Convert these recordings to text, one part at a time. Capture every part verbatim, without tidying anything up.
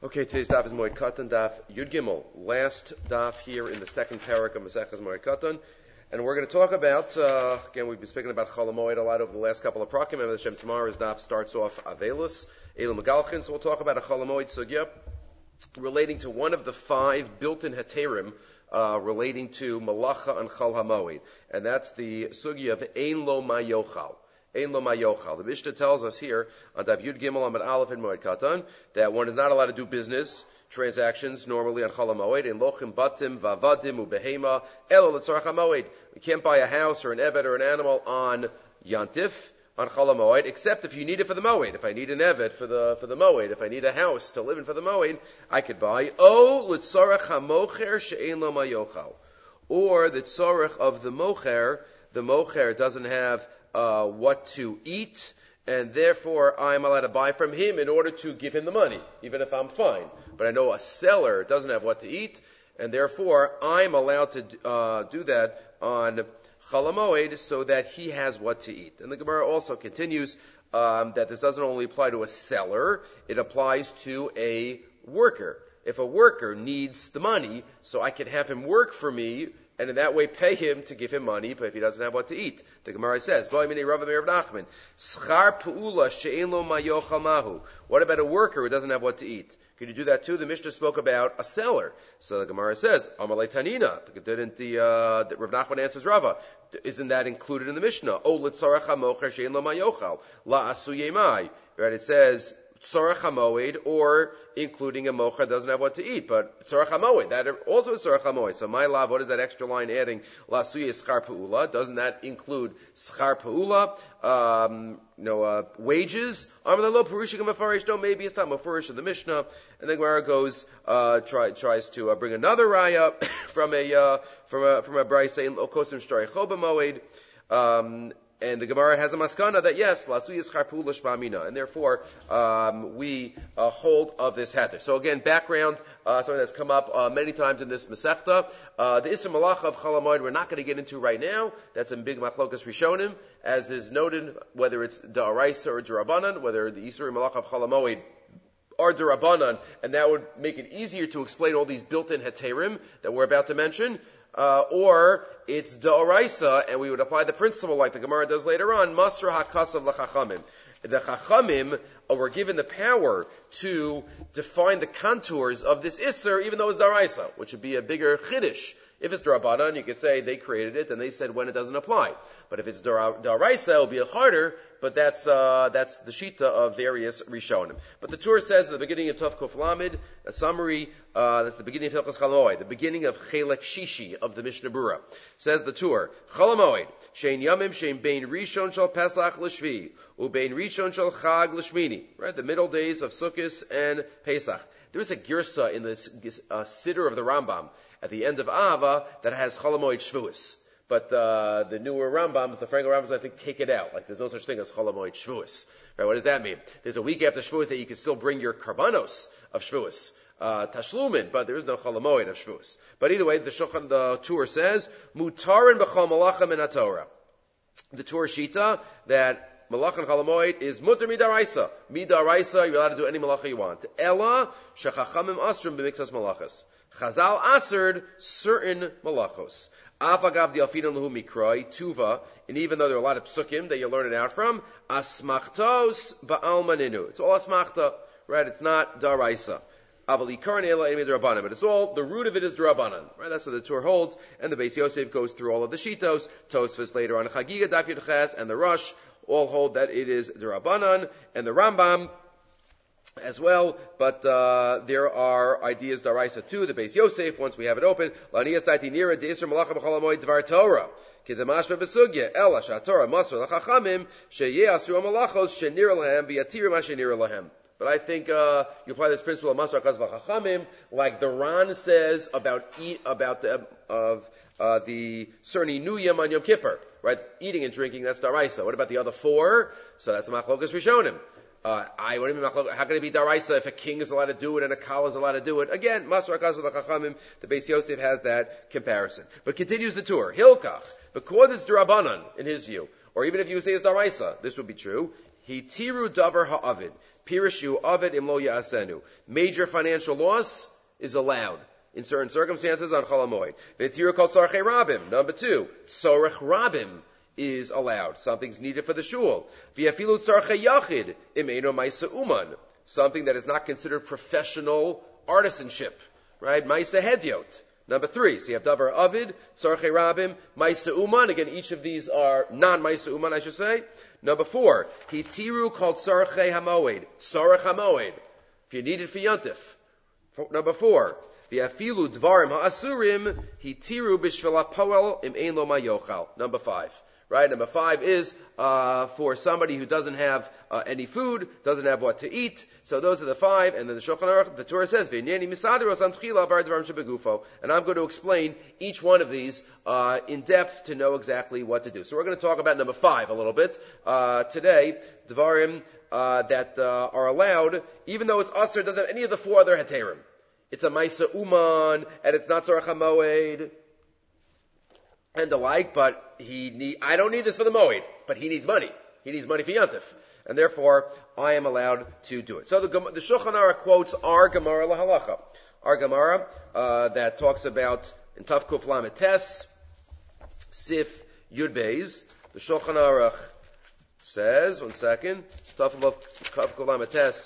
Okay, today's daf is Moed Katan, daf Yud Gimel, last daf here in the second parak of Maseches Moed Katan, and we're going to talk about, uh, again, we've been speaking about Chol HaMoed a lot over the last couple of prakim, and Hashem tomorrow's daf starts off Avelus, Elu Megalchin, so we'll talk about a Chol HaMoed sugya relating to one of the five built-in heterim uh, relating to Malacha and Chol HaMoed, and that's the sugya of Ein Lo Ma Yochal. Ein lo ma yochal. The Mishnah tells us here on Daf Yud Gimel Amud Aleph in Moed Katan that one is not allowed to do business transactions normally on Chol HaMoed in lochim batim vavadim ubehema elo l'tzarach HaMoed. You can't buy a house or an eved or an animal on Yantif on Chol HaMoed except if you need it for the Moed. If I need an eved for the for the Moed, if I need a house to live in for the Moed, I could buy o l'tzarach hamocher she'ein lo ma yochal, or the tzarach of the mocher. The mocher doesn't have Uh, what to eat, and therefore I'm allowed to buy from him in order to give him the money, even if I'm fine. But I know a seller doesn't have what to eat, and therefore I'm allowed to uh, do that on Chol HaMoed so that he has what to eat. And the Gemara also continues um, that this doesn't only apply to a seller, it applies to a worker. If a worker needs the money, so I can have him work for me, and in that way pay him to give him money, but if he doesn't have what to eat. The Gemara says, what about a worker who doesn't have what to eat? Could you do that too? The Mishnah spoke about a seller. So the Gemara says, Amalei Tanina. Didn't the, uh, the Rav Nachman answers Rava. Isn't that included in the Mishnah? Oh, l'tzarach hamocher she'en lo ma yochal. La asu yemai. Right, it says, Tzarach HaMoed, or including a mocha doesn't have what to eat, but Tzarach HaMoed, that also is Tzarach HaMoed. So my love, what is that extra line adding? La suya schar pa'ula. Doesn't that include schar pa'ula? Um, you know, uh, wages? Amalei Purushim Mefarish. No, maybe it's not Mefarish in the Mishnah. And then Gemara goes, uh, try, tries to uh, bring another raya from a, uh, from a, from a brayse in Okosim Shtarei Choba Moed. Um, And the Gemara has a maskana that yes, lasu yischar pula shmamina, and therefore um, we uh, hold of this heter. So again, background, uh, something that's come up uh, many times in this Masechta. Uh, the Isser Malacha of Chol HaMoed we're not going to get into right now. That's a big machlokas rishonim, as is noted, whether it's da'araisa or d'rabanan, whether the Isser Malacha of Chol HaMoed are d'rabanan, and that would make it easier to explain all these built-in heterim that we're about to mention. Uh, or it's da'oraisa, and we would apply the principle like the Gemara does later on, Masra hakasav l'chachamim. The chachamim uh, were given the power to define the contours of this isser, even though it's da'oraisa, which would be a bigger chiddush. If it's d'rabanan, you could say they created it, and they said when it doesn't apply. But if it's da'oraisa, it'll be harder, but that's uh, that's the shita of various rishonim. But the Torah says at the beginning of Tov Kuf Lamed, a summary, uh, that's the beginning of Hilchos Chol HaMoed, the beginning of Chelek Shishi of the Mishnah Berurah. Says the Torah, Chol HaMoed, Shein Yamim, Shein Bein Rishon Shel Pesach L'Shvi, Ubein Rishon Shel Chag L'Shmini. Right, the middle days of Sukkot and Pesach. There is a girsa in this uh, Siddur of the Rambam at the end of Ava that has Chol HaMoed Shvuos. But uh, the newer Rambams, the Frankel Rambams, I think, take it out. Like, there's no such thing as Chol HaMoed Shvuos. Right, what does that mean? There's a week after Shvuos that you can still bring your karbanos of Shvuos, uh, Tashlumin, but there is no Chol HaMoed of Shvuos. But either way, the Shulchan, the Tur says, Mutarin b'chol malachim min haTorah. The Tur Shita, that Malach and Chol HaMoed is mutar midaraisa. Midaraisa, you're allowed to do any malacha you want. Ella, shechachamim asrum b'miktas malachas. Chazal aserd certain malachos. Afagav dialfinan lehu mikrai tuva, and even though there are a lot of psukim that you learn it out from, asmachtos ba'almaninu. It's all asmachta, right? It's not daraisa. Avali karan ela emi derabanan, but it's all, the root of it is derabanan, right? That's what the Torah holds, and the Beis Yosef goes through all of the shitos. Tosfos later on Chagiga Daf Yud Ches and the Rosh all hold that it is derabanan, and the Rambam as well, but uh, there are ideas daraisa too. The Beis Yosef, once we have it open, la'niyas daiti nira de'isr malacha b'chol HaMoed dvar Torah k'demashma b'sugya ela sha'torah masr l'chachamim sheyeh asur malachos shenira lahem v'yatir ma shenira lahem. But I think uh, you apply this principle of masr hakasav l'chachamim, like the Ran says about eat about the of uh, the certain inuyim on Yom Kippur, right? Eating and drinking, that's daraisa. What about the other four? So that's the machlokas rishonim. Uh, I, what do you mean, how can it be daraisa if a king is allowed to do it and a kal is allowed to do it? Again, Masra Kazav Chachamim, the Beis Yosef has that comparison. But continues the tour. Hilkach, because it's derabanan in his view, or even if you say it's daraisa, this would be true. He tiru davar ha'avid. Pirishu Avid Imlo Ya'asenu. Major financial loss is allowed in certain circumstances on Chol HaMoed. V'tiru kol tzarchei rabim. Number two, tzorech rabim is allowed. Something's needed for the shul. V'yafilu tzarchei yachid imeino ma'isa uman. Something that is not considered professional artisanship, right? Ma'isa hedyot. Number three, so you have davar avid, tzarchei rabim, ma'isa uman. Again, each of these are non-ma'isa uman, I should say. Number four, hitiru kol tzarchei hamoed, tzarech hamoed. If you need it for yontif. Number four, v'afilu dvarim ha'asurim hitiru b'shvil ha'poel im ein lo ma'yochal. Number five. Right? Number five is uh, for somebody who doesn't have uh, any food, doesn't have what to eat. So those are the five. And then the Shulchan Aruch, the Torah says, V'neni misaderos am tchila bar dvarim shebegufo. And I'm going to explain each one of these uh, in depth to know exactly what to do. So we're going to talk about number five a little bit uh, today. Dvarim uh, that uh, are allowed, even though it's usher, it doesn't have any of the four other heterim. It's a Maisa Uman, and it's not Tzarech HaMoed, and the like, but he need, I don't need this for the Moed, but he needs money. He needs money for Yantif. And therefore, I am allowed to do it. So the, the Shulchan Aruch quotes our Gemara Lahalacha. Our Gemara, uh, that talks about, in Tav Kuf Lamed Tes, Sif Yud Beis, the Shulchan Aruch says, one second, Tav Kuf Lamed Tes,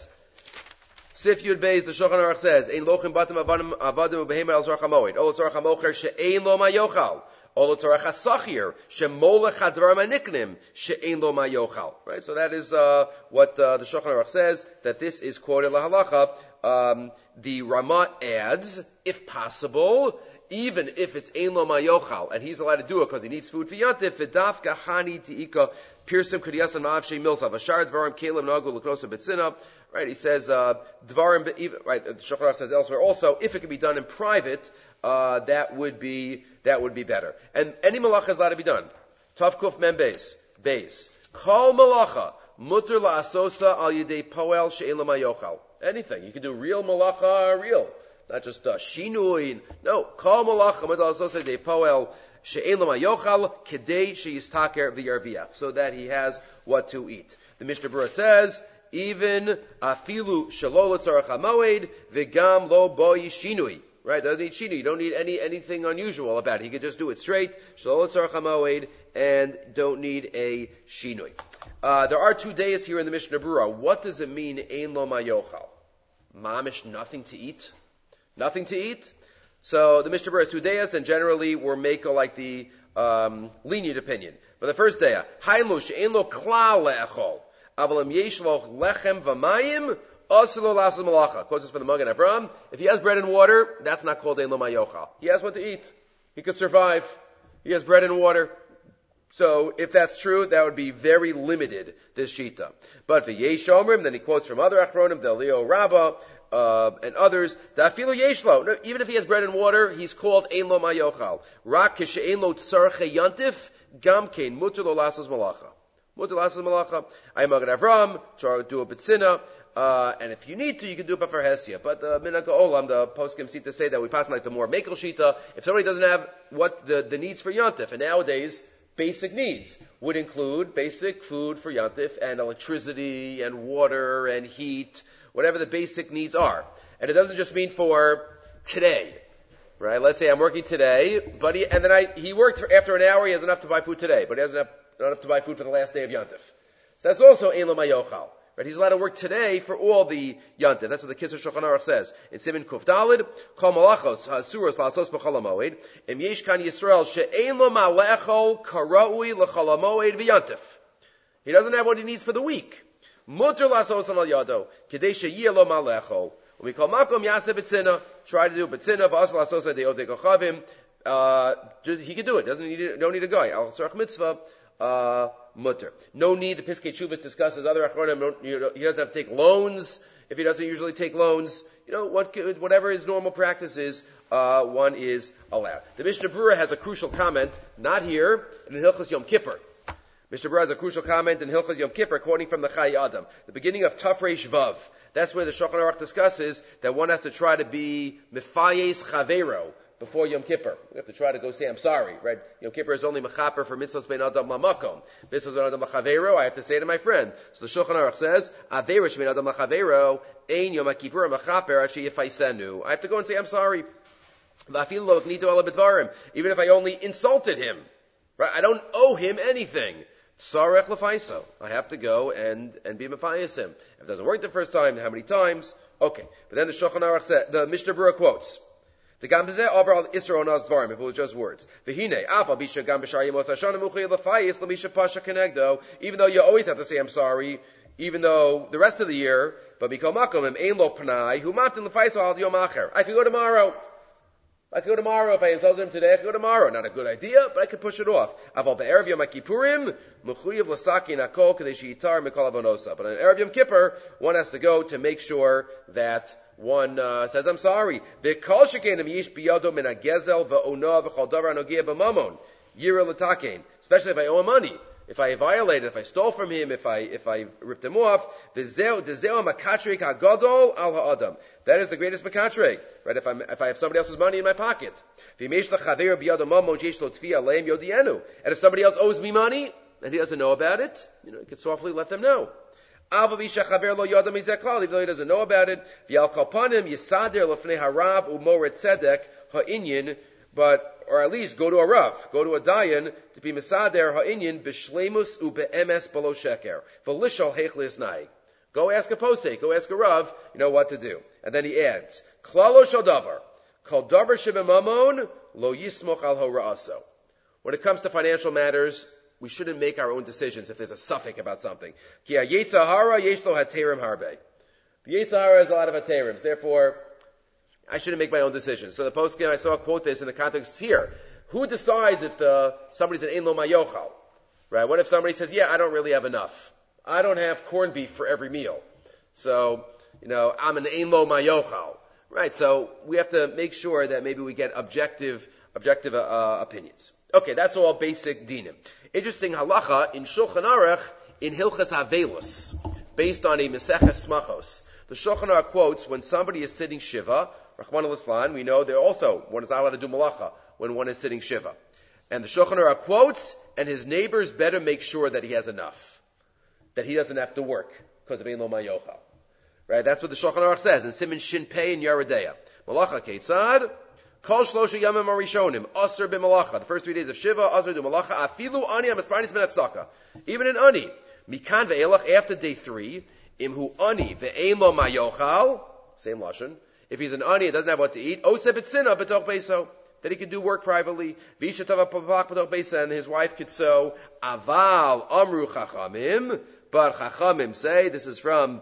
Sif Yud Beis, the Shulchan Aruch says, Ein lochim batim avadim avadim ubehema al Tzarech HaMoed. Ol Tzarech HaMocher she'ein lo ma'yochal. Ol Tzarech HaSachir she'molech hadvarim haniknim she'ein lo ma'yochal. Right? So that is uh, what uh, the Shulchan Aruch says, that this is quoted lahalacha. Um, the Ramah adds, if possible, even if it's ein lo ma'yochal, and he's allowed to do it because he needs food for yantif, v'dafka hani ti'ika pirsim k'diyasan ma'av shei milsav, ashar dvarim kelim nagu l'knosa betzina. Right, he says, uh, dvarim, right, the Shulchan Aruch says elsewhere also, if it can be done in private, uh, that would be, that would be better. And any malacha is allowed to be done. Tav kuf mem beis, beis. Kol malacha, mutter la'asosa al yidei poel she'en l'mayochal. Anything. You can do real malacha, real. Not just, uh, shinui. No. Kol malacha, mutter la'asosa yidei poel she'en l'mayochal, kedei she'yistaker v'yarviach. So that he has what to eat. The Mishnah Berurah says, even afilu shalol tzarech hamoed v'gam lo bo yishinui. Right? Doesn't need shinui. You don't need any anything unusual about it. He could just do it straight. Shalol tzarech hamoed, and don't need a shinui. Uh, there are two days here in the Mishnah Berurah. What does it mean? Ein lo mayochal. Mamish, nothing to eat. Nothing to eat. So the Mishnah Berurah is two days, and generally we're making like the um, lenient opinion. But the first day, hainu she'ein lo klal le'echol. Avalim yeshloch lechem v'mayim asilo lasas malacha. Quotes this from the Magen Avraham. If he has bread and water, that's not called ein lo mayochal. He has what to eat. He could survive. He has bread and water. So if that's true, that would be very limited, this shita. But v'yesh omrim, then he quotes from other achronim, the Leo Rabbah, uh, and others, da'afilu yeshlo. Even if he has bread and water, he's called ein lo mayochal. Rak kishe'ein lo tzarchei yantif, gam kein muter lo lasas malacha. Muter lasas malacha. I am Magen Avraham, try to do a bitzina, uh, and if you need to, you can do it for Hesia. But the Minhag Olam, the poskim seem to say that we pass like the more makel shita. If somebody doesn't have what the, the needs for yantif, and nowadays, basic needs would include basic food for yantif and electricity and water and heat, whatever the basic needs are. And it doesn't just mean for today, right? Let's say I'm working today, but he, and then I, he worked for, after an hour, he has enough to buy food today, but he doesn't have not enough to buy food for the last day of yantif. So that's also ein lo mayochal. Right? He's allowed to work today for all the yantif. That's what the Kisur Shulchan Aruch says. In Siman Kuf Dalid, Kol malachos ha'asuros la'asos b'chol hamoed, im yesh kan Yisrael she'ein lo ma'lechol kara'ui l'chol hamoed v'yantif. He doesn't have what he needs for the week. Muter la'asos al yado, kedei she'yeh lo ma'lechol. When we call makom yaseh b'tzina, try to do b'tzina, v'as la'asos ha'de'odei kochavim, uh, he can do it. Doesn't need, don't need a guy. Al tzarech mitzvah, uh, mutter. No need. The Piskei Teshuvos discusses other achronim. You know, he doesn't have to take loans if he doesn't usually take loans. You know, what, whatever his normal practice is, uh, one is allowed. The Mishnah Berurah has a crucial comment, not here, in Hilchos Yom Kippur. Mishnah Berurah has a crucial comment in Hilchos Yom Kippur, quoting from the Chai Adam, the beginning of Taf Reish Vav. That's where the Shulchan Aruch discusses that one has to try to be mifayes chavero, before Yom Kippur. We have to try to go say, I'm sorry, right? Yom Kippur is only mechaper for mitzvos bein adam lamakom. Mitzvos bein adam lachavero, I have to say to my friend. So the Shulchan Aruch says, Averish bein adam lachavero, ein Yom Kippur mechaper achi yifaisenu. I have to go and say, I'm sorry. Even if I only insulted him. Right? I don't owe him anything. Sarech lefaiso. I have to go and, and be mefayis him. If it doesn't work the first time, how many times? Okay. But then the Shulchan Aruch said, the Mishnah Berurah quotes, the Gambazeh over al Isra onaz dvarim, if it was just words. V'hine, afa bisha gam b'shar yemos hashana muchiyah lefayis l'misha pasha kenegdo. Even though you always have to say I'm sorry, even though the rest of the year, but mikol makom im ein lo pnai, hu maftin lefaiso al yom acher. I could go tomorrow. I could go tomorrow. If I insulted him today, I could go tomorrow. Not a good idea, but I could push it off. Aval be'erev Yom Kippurim, mechuyev l'saki nakol kadei sheyitar mikol avonosa. But on erev Yom Kippur, one has to go to make sure that one uh, says, I'm sorry. V'kol shekenim yish biyado min hagezel v'ono v'chol davar anogia b'mamon. Yira l'takein. Especially if I owe him money. If I violated, if I stole from him, if I if I ripped him off, v'zeo dezeo makatrik hagadol al ha'adam. That is the greatest makatrik, right? If I if I have somebody else's money in my pocket, and if somebody else owes me money and he doesn't know about it, you know, you can softly let them know. Even though he doesn't know about it, but or at least go to a Rav, go to a Dayan, to be Mesader ha'inyan b'shleimus u'be'emes b'lo sheker. V'lishal heichlis nai. Go ask a posek, go ask a Rav, you know what to do. And then he adds, Klalo shal davar, kol davar shebemamon, lo yismoch al hora'aso. When it comes to financial matters, we shouldn't make our own decisions if there's a suffix about something. Ki ha'yetzahara yesh lo haterim harbe. The Yetzahara has a lot of haterims, therefore, I shouldn't make my own decisions. So the poskim, I saw a quote this in the context here. Who decides if the somebody's an ein lo mayochal? Right? What if somebody says, yeah, I don't really have enough. I don't have corned beef for every meal. So, you know, I'm an ein lo mayochal. Right? So we have to make sure that maybe we get objective, objective uh, opinions. Okay, that's all basic dinim. Interesting halacha in Shulchan Aruch in Hilchas Havelus, based on a Meseches Smachos. The Shulchan Aruch quotes when somebody is sitting shiva, Rahman al-Islam, we know they're also, one is not allowed to do malacha when one is sitting shiva. And the Shulchan Aruch quotes, and his neighbors better make sure that he has enough. That he doesn't have to work, because of Ein Lo Mayochal. Right? That's what the Shulchan Aruch says in Siman Shin Pei and Yeridea. Malacha Keitzad, Kol Shlosha Yamim Arishonim, Asr b'Malacha. The first three days of Shiva, Asr do Malacha, Afilu Ani HaMisparnis Ben Tzedakah. Even in Ani. Mikan ve'elach, after day three, Imhu Ani ve'Ein Lo Mayochal, same Lashon. If he's an ani, he doesn't have what to eat. Oseh b'tzina b'toch beiso, that he could do work privately. V'isha tova pavach b'toch beiso, and his wife could sew. Aval amru chachamim, but chachamim say, this is from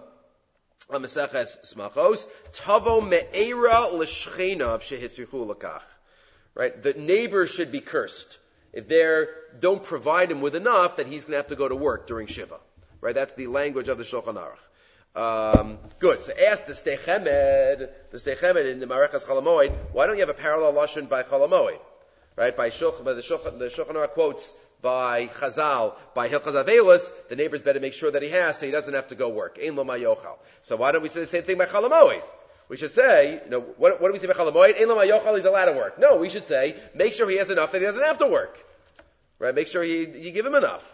Maseches Smachos, tavo me'era l'shchenav shehitzrichu l'kach. Right? The neighbors should be cursed if they don't provide him with enough that he's going to have to go to work during Shiva. Right? That's the language of the Shulchan Aruch. Um, good. So ask the Stei Chemed, the Stei Chemed in the Mareches Cholamoid, why don't you have a parallel lashon by Cholamoid? Right? By Shulchan, by the Shulchan, the Shulchan Aruch quotes by Chazal, by Hilchas Havelus, the neighbors better make sure that he has so he doesn't have to go work. Ein lo mayochal. So why don't we say the same thing by Cholamoid? We should say, you know, what, what do we say by Cholamoid? Ein lo mayochal, he's allowed to work. No, we should say, make sure he has enough that he doesn't have to work. Right? Make sure you, you give him enough.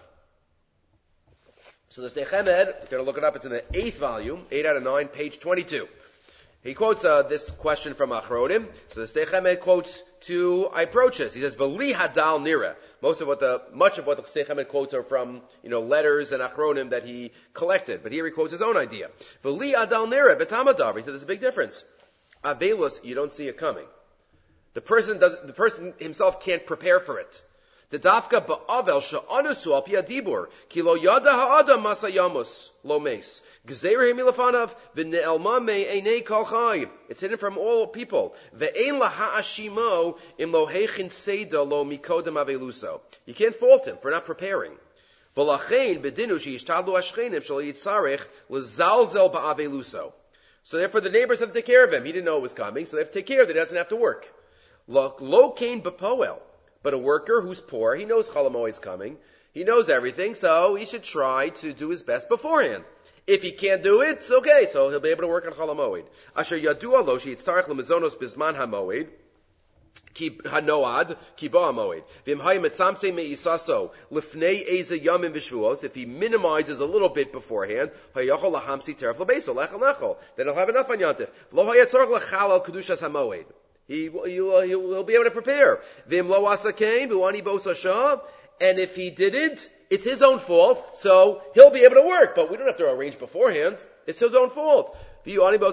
So the Stei Chemed, if you're going to look it up, it's in the eighth volume, eight out of nine, page twenty-two. He quotes uh, this question from Achronim. So the Stei Chemed quotes two approaches. He says, "V'li hadal nira." Most of what the, much of what the Stei Chemed quotes are from, you know, letters and Achronim that he collected. But here he quotes his own idea. "V'li hadal nira b'tamadav." He said, "There's a big difference. Avelus, you don't see it coming. The person does, the person himself can't prepare for it." The dafka ba'avel she'anusu al pi adibur ki lo yada ha'adam masayamos lo meis gzeir hemilafanav v'ne'elma me'enei kol chai. It's hidden from all people. Ve'ein la ha'ashimo im lo heichin seda lo mikodem aveluso. You can't fault him for not preparing. V'lachein bedinu she'ishtadlu ashchenim shel yitzarech l'zalzel ba'aveluso. So therefore the neighbors have to take care of him. He didn't know it was coming, so they have to take care of it. He doesn't have to work. Lo kain b'poel. But a worker who's poor, he knows Cholamoid's coming. He knows everything, so he should try to do his best beforehand. If he can't do it, it's okay, so he'll be able to work on Cholamoid. Asher yadua lo sheyitzarech lemizonos bizman hamoid. Hanoad, kiba moed. V'imhay metzamse meisaso lifnei eza yamim v'shvuos. If he minimizes a little bit beforehand, hayachol lahamsi teref labeso lechel lechel. Then he'll have enough on yantif. Lo hayatzorach lechal kedushas hamoed. He he'll, he'll, he'll be able to prepare. V'im lo asakain v'uani bosa shah. And if he didn't, it's his own fault. So he'll be able to work, but we don't have to arrange beforehand. It's his own fault. Or at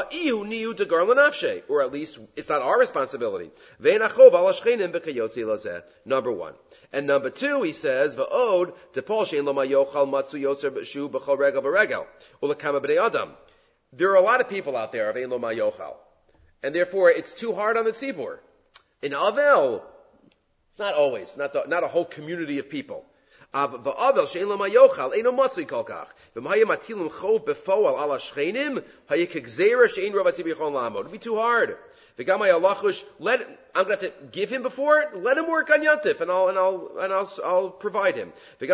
least it's not our responsibility. Number one. And number two, he says, there are a lot of people out there of Ein Lo Ma Yochal. And therefore, it's too hard on the tzibur. In Avel, it's not always, not, the, not a whole community of people. It'd be too hard. Let, I'm going to have to give him before it. Let him work on Yantif, and I'll and I'll and I'll I'll provide him. If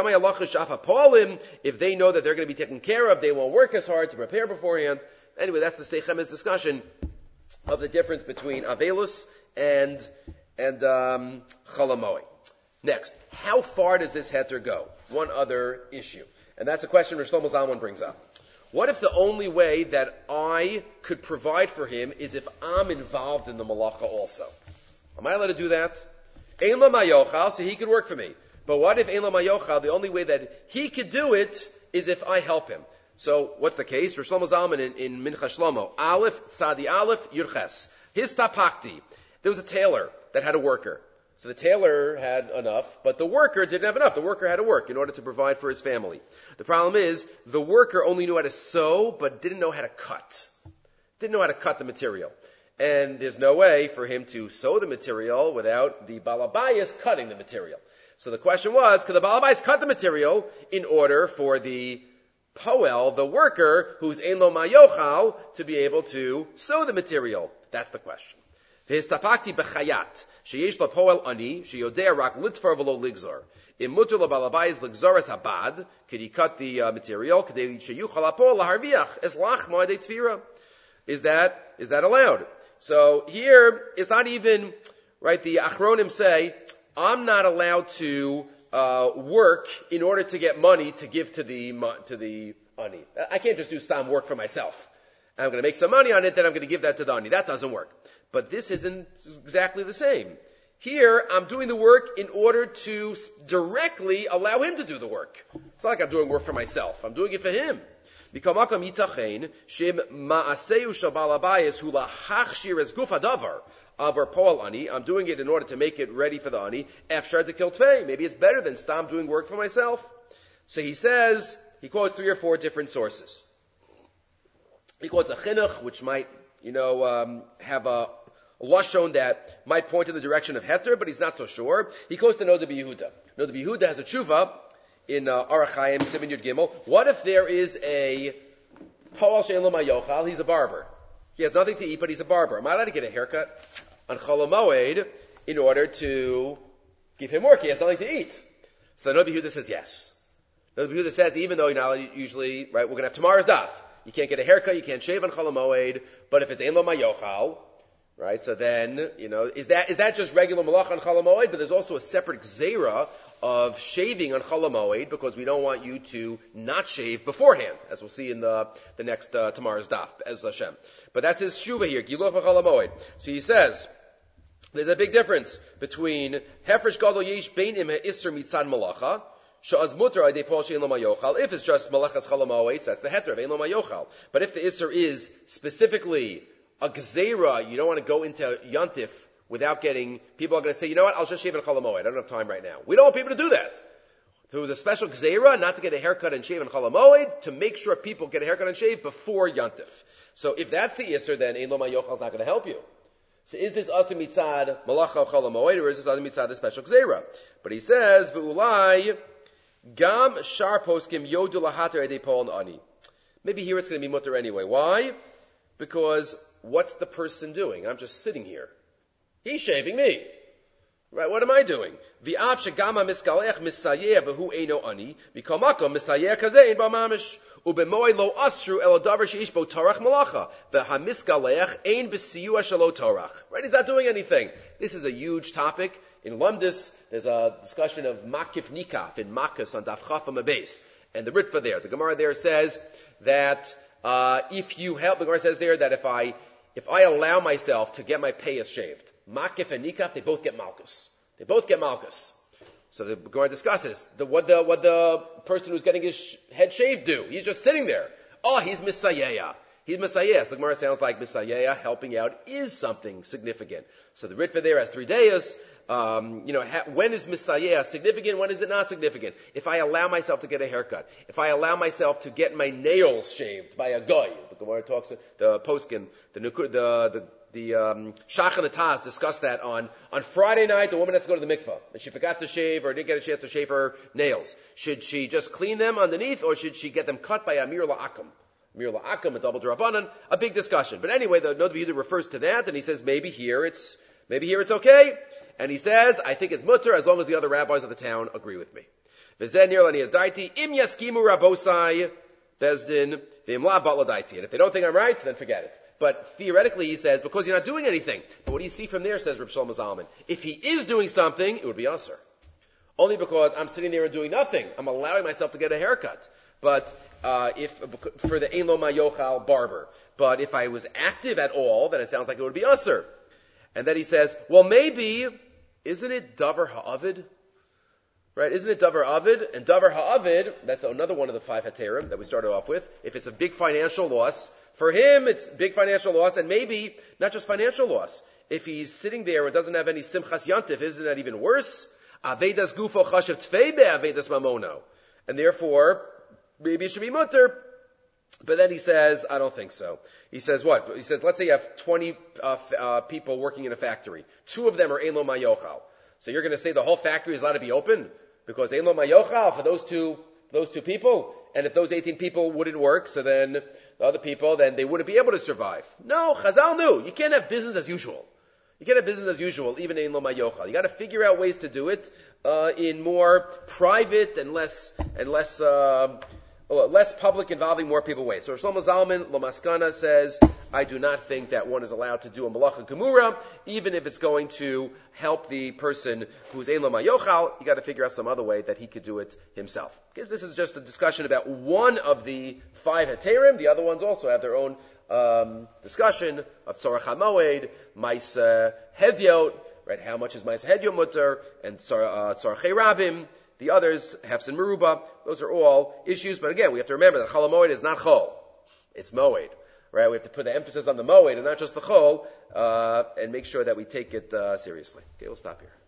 they know that they're going to be taken care of, they won't work as hard to prepare beforehand. Anyway, that's the Sdei Chemes discussion of the difference between Avelus and and um, Cholamoid. Next, how far does this heter go? One other issue. And that's a question Rosh Shlomo Zalman brings up. What if the only way that I could provide for him is if I'm involved in the malacha also? Am I allowed to do that? Ein Lo Ma Yochal, so he could work for me. But what if Ein Lo Ma Yochal, the only way that he could do it is if I help him? So, what's the case? Rosh Shlomo Zalman in, in Mincha Shlomo, Aleph, Tzadi Aleph, Yurches. His tapakti. There was a tailor that had a worker. So the tailor had enough, but the worker didn't have enough. The worker had to work in order to provide for his family. The problem is, the worker only knew how to sew, but didn't know how to cut. Didn't know how to cut the material. And there's no way for him to sew the material without the balabayas cutting the material. So the question was, could the balabayas cut the material in order for the poel, the worker, who's Ein Lo Ma Yochal, to be able to sew the material? That's the question. V'histapakti b'chayat. Sheyesh la poel ani, sheyodea rak litfar v'lo ligzor. Im muter la balabayis ligzoras habad, could he cut the uh, material? K'dei sheyuchal apol laharviach, es lach moedei tvira. Is that, is that allowed? So here, it's not even, right, the Achronim say, I'm not allowed to, uh, work in order to get money to give to the, to the ani. I can't just do some work for myself. I'm going to make some money on it, then I'm going to give that to the ani. That doesn't work. But this isn't exactly the same. Here, I'm doing the work in order to directly allow him to do the work. It's not like I'm doing work for myself. I'm doing it for him. I'm doing it in order to make it ready for the ani. Efshar to kill tvei. Maybe it's better than stop doing work for myself. So he says, he quotes three or four different sources. He quotes a chinuch, which might, you know, um, have a lashon that might point in the direction of heter, but he's not so sure. He quotes the Noda B'Yehuda. Noda B'Yehuda has a tshuva in uh, Arach Chaim, Siman Yud Gimel. What if there is a poal she'en lo ma yochal? He's a barber. He has nothing to eat, but he's a barber. Am I allowed to get a haircut on Chol HaMoed in order to give him work? He has nothing to eat. So Noda B'Yehuda says yes. Noda B'Yehuda says even though you're not usually, right, we're going to have tomorrow's daf. You can't get a haircut, you can't shave on Chol HaMoed, but if it's Ein Lo Ma Yochal, right, so then, you know, is that is that just regular malach on Chol HaMoed? But there's also a separate gzeira of shaving on Chol HaMoed because we don't want you to not shave beforehand, as we'll see in the the next uh, tomorrow's daf, as Hashem. But that's his shuva here, Giluch Chol HaMoed. So he says, there's a big difference between Hefresh Gadol Yesh Bein Im Ha'isr Mitzad Malacha, Sha'az Mutar Adei Pol She'en Lo Ma Yochal. If it's just Malachas Chol HaMoed, so that's the heter of Ein Lo Ma Yochal. But if the isr is specifically a gzeira, you don't want to go into Yantif without getting, people are going to say, you know what, I'll just shave in Chol HaMoed. I don't have time right now. We don't want people to do that. There was a special gzeira not to get a haircut and shave in Chol HaMoed, to make sure people get a haircut and shave before Yantif. So if that's the isr, then Ein Lo Ma Yochal is not going to help you. So is this Asim Mitzad Malacha Chol HaMoed, or is this Asim Mitzad the special gzeira? But he says, V'ulai Gam Shar Poskim Yodu Lahater Edei Pol Ani. Maybe here it's going to be mutter anyway. Why? Because what's the person doing? I'm just sitting here. He's shaving me. Right, what am I doing? V'av shegama miskalech misayeh v'hu eino ani, v'kamako misayeh kazeh in b'mamish. Ubemoed lo asru elo davar sheish bo torach malacha. V'hamisgalech ein b'siyua shelo torach. Right? He's not doing anything. This is a huge topic. In Lumdis, there's a discussion of makif nikaf in Makkas on Daf Chaf Amabes. And the Ritva there, the Gemara there says that uh, if you help, the Gemara says there that if I if I allow myself to get my payas shaved, makif and nikaf, they both get malchus. They both get malchus. So the Gemara discusses the, what the what the person who's getting his sh- head shaved do. He's just sitting there. Oh, he's misayeya. He's misayeh. So the Gemara sounds like misayeh, helping out, is something significant. So the Ritva there has three days. Um, you know, ha- when is misayeh significant? When is it not significant? If I allow myself to get a haircut, if I allow myself to get my nails shaved by a guy, the Gemara talks, the poskin, the the the the um, Shach and the Taz discussed that on on Friday night. The woman has to go to the mikvah and she forgot to shave or didn't get a chance to shave her nails. Should she just clean them underneath, or should she get them cut by a mir la'akum? Mir la'akum, a double drabanan, a big discussion. But anyway, the Nod B'Yehuda refers to that, and he says maybe here it's maybe here it's okay. And he says, I think it's mutter as long as the other rabbis of the town agree with me. V'zen nir lani daiti im yaskimu rabosai bezdin v'im la batla daiti. And if they don't think I'm right, then forget it. But theoretically, he says, because you're not doing anything. But what do you see from there, says Reb Shlomo Zalman? If he is doing something, it would be usher. Only because I'm sitting there and doing nothing. I'm allowing myself to get a haircut. But uh, if for the Ein Lo Mayochal barber. But if I was active at all, then it sounds like it would be usher. And then he says, well, maybe, isn't it Davar Ha'avid? Right? Isn't it Davar Ha'avid? And Davar Ha'avid, that's another one of the five Heterim that we started off with. If it's a big financial loss, for him it's big financial loss, and maybe not just financial loss. If he's sitting there and doesn't have any Simchas Yantif, isn't that even worse? Avedas Gufo Chashav Tvei Be Avedas Mamono. And therefore, maybe it should be mutter. But then he says, I don't think so. He says what? He says, let's say you have twenty uh, f- uh, people working in a factory. Two of them are Ein Lo Mayochal. So you're going to say the whole factory is allowed to be open? Because Ein Lo Mayochal for those two, those two people. And if those eighteen people wouldn't work, so then the other people, then they wouldn't be able to survive. No, Chazal knew. You can't have business as usual. You can't have business as usual, even Ein Lo Mayochal. You got to figure out ways to do it uh, in more private and less and less uh, less public, involving more people ways. So Shlomo Zalman Lamaskana says, I do not think that one is allowed to do a malacha gemura, even if it's going to help the person who's Ein Lo Mayochal. You got to figure out some other way that he could do it himself. Because this is just a discussion about one of the five heterim. The other ones also have their own um, discussion of Tzorach HaMoed, Maisa Hedyot, right? How much is Maisa Hedyot mutter, and Tzorach Rabim. The others, Hefsin Meruba, those are all issues. But again, we have to remember that Chol HaMoed is not Chol. It's Moed. Right? We have to put the emphasis on the Moed and not just the Chol, uh, and make sure that we take it uh, seriously. Okay, we'll stop here.